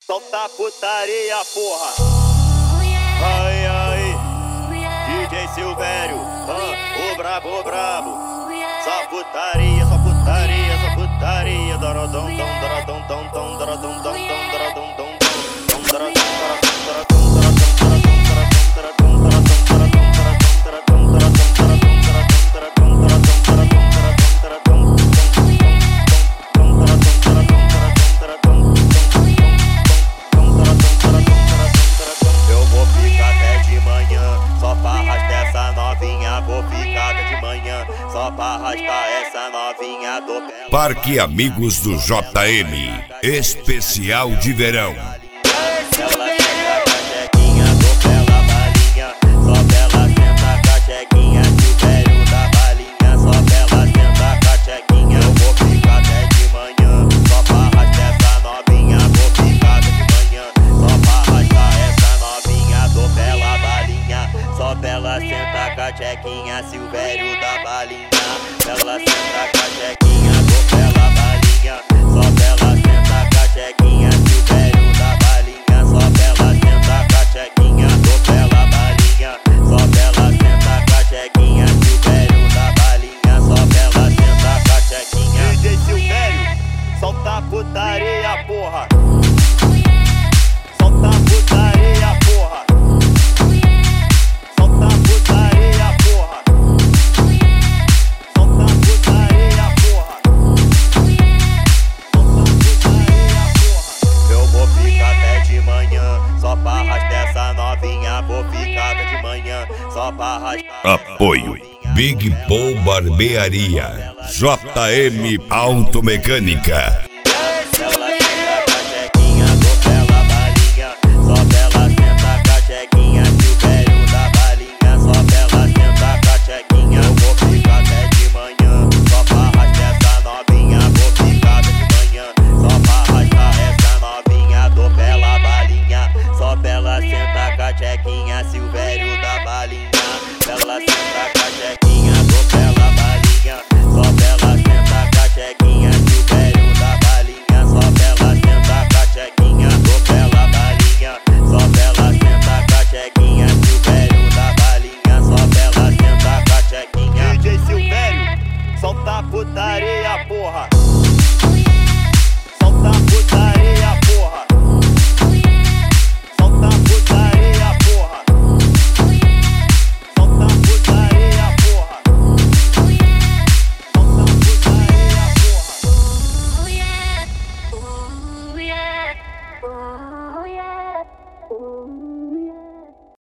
Solta putaria, porra. Ai, ai, DJ Silvério, o brabo, o brabo. Só putaria, só putaria, só putaria. Dorodom, dom, dorodom, dom, dom, dorodom, dom, dom, dorodom, dom, dom, dorodom, só pra arrastar essa novinha do pé. Parque Amigos do JM, especial de verão. Ela senta com a chequinha, Silvério da balinha. Ela senta com a chequinha, do pela balinha. Só ela senta com a chequinha, Silvério da balinha. Só ela senta com a chequinha, do pela balinha. Só ela senta com a chequinha, Silvério da balinha. Só ela senta com a chequinha. DJ Silvério, solta a putaria, porra. Solta a putaria, porra. Vou ficar até de manhã, só pra arrastar. Apoio Big Paul Barbearia, JM Automecânica.